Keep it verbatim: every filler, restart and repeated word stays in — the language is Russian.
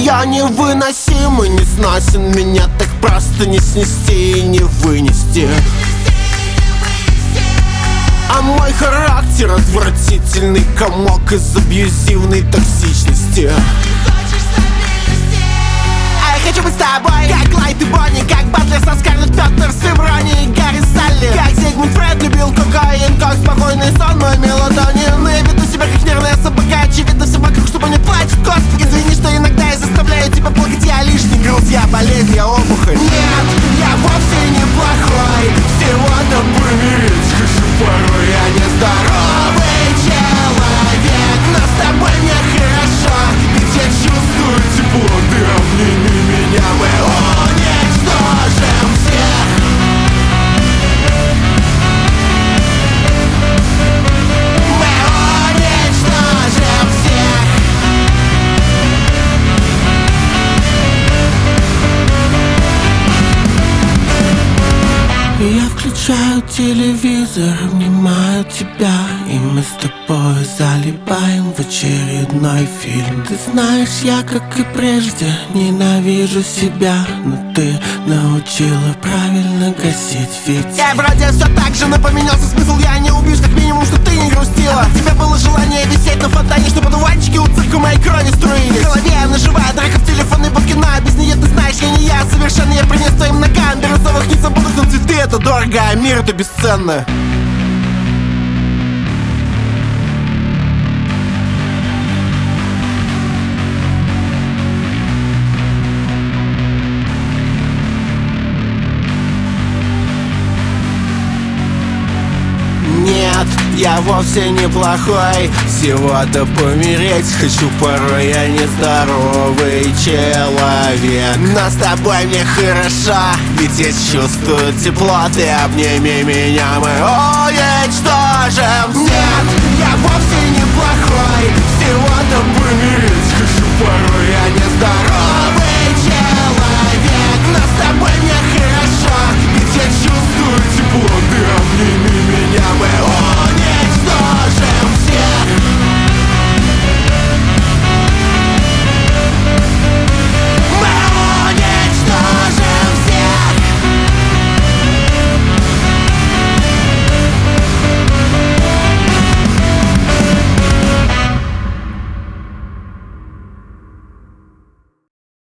Я невыносим и не сносен, меня так просто не снести и не вынести. А мой характер отвратительный комок из абьюзивной токсичности. А я хочу быть с тобой, как Лайт и Бонни, как Батлер со Скарлетт Пётерс и Бронни, Гарри Салли, как Зигмунд Фрейд любил кокаин, как спокойный сон мой мелатонин. Но я веду себя как нервная собака, очевидно все вокруг, чтобы не плачет. Господи, извини, что иногда я заставляю тебя плакать. Я лишний груз, я болезнь, я опухоль. Нет, я вовсе не плохой, всего-то помереть хочу порой. Я нездоровый человек, но с тобой мне хорошо, ведь я чувствую тепло, ты обними меня, мы уничтожим всех. Мы уничтожим всех. Я включаю телевизор, обнимаю тебя, и мы с тобой залипаем в очередной фильм. Ты знаешь, я, как и прежде, ненавижу себя, но ты научила правильно гасить фитиль. Я вроде все так же, но поменялся смысл. Я не убьюсь, как минимум, что ты не грустила. У тебя было желание висеть на фонтане, чтобы одуванчики у цирка моей крови струились. В голове наживая драка в телефонной будке, но без нее ты знаешь, я не я совершенно. Я принес твоим ногам бирюзовых не забудут, но цветы это дорого, а мир это бесценно. Нет, я вовсе не плохой, всего-то помереть хочу порой. Я нездоровый человек, но с тобой мне хорошо, ведь я чувствую тепло, ты обними меня, мы уничтожим. Нет, я вовсе не плохой, всего-то помереть хочу порой.